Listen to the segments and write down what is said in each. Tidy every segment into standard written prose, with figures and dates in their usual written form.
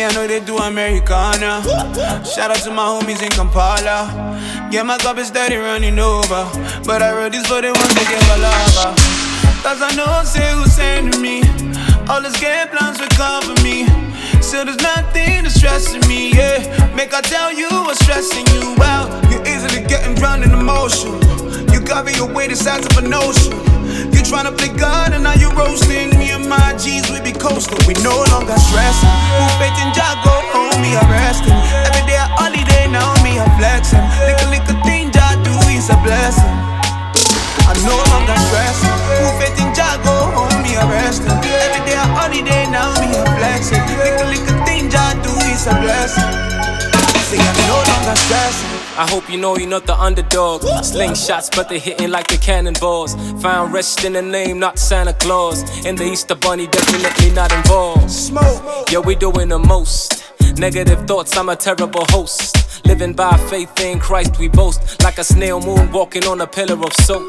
I know they do Americana. Shout out to my homies in Kampala. Yeah, my cup is steady running over, but I wrote this for the ones that give a lava. Cause I know say who's sending me. All this game plans will cover me. So there's nothing that's stressing me, yeah. Make I tell you what's stressing you out. You're easily getting drowned in emotion. You cover your weight the size of an ocean. You tryna play God and now you roasting. Me and my G's, we be coasting. We no longer stressing. Who faith in Jah go home, me a resting. Every day a holiday, now me a flexing. Little thing Jah do is a blessing. I no longer stressing. Who faith in Jah go home, me a resting. Every day a holiday, now me a flexing. Little thing Jah do is a blessing. See, I'm no longer stressing. I hope you know you're not the underdog. Slingshots, but they hitting like the cannonballs. Found rest in the name, not Santa Claus. And the Easter Bunny definitely not involved. Smoke. Yeah, we doing the most. Negative thoughts, I'm a terrible host. Living by faith in Christ, we boast. Like a snail moon walking on a pillar of soap.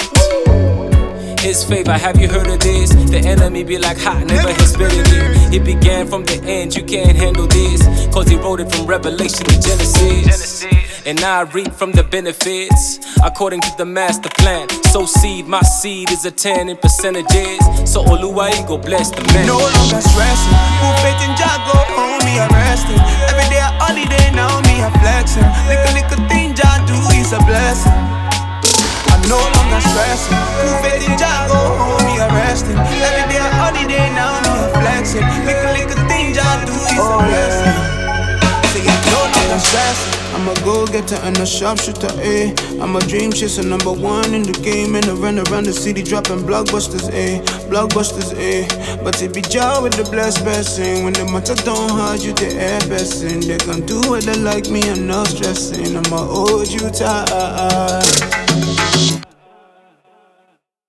His favor, have you heard of this? The enemy be like hot, never his it. It began from the end, you can't handle this. Cause he wrote it from Revelation to Genesis. And I reap from the benefits according to the master plan. Sow seed, my seed is a 10 in percentages. So Oluwa go bless the man. No longer stressing. Who faith in Jah go home, me a resting. Every day a holiday, now me a flexing. Little thing Jah do is a blessing. I'm no longer stressing. Who faith in Jah go home, me a resting. Every day a holiday, now me a flexing. Little thing Jah do is a blessing. See, I'm no longer stressing. I'm a go-getter and a sharpshooter, eh. I'm a dream chaser, number one in the game. And I run around the city dropping blockbusters, eh. Blockbusters, eh. But it be Jah with the blessed blessing. When the matter don't hard, you the air blessing. They gon' do what they like me, I'm not stressing. I'ma hold you tight.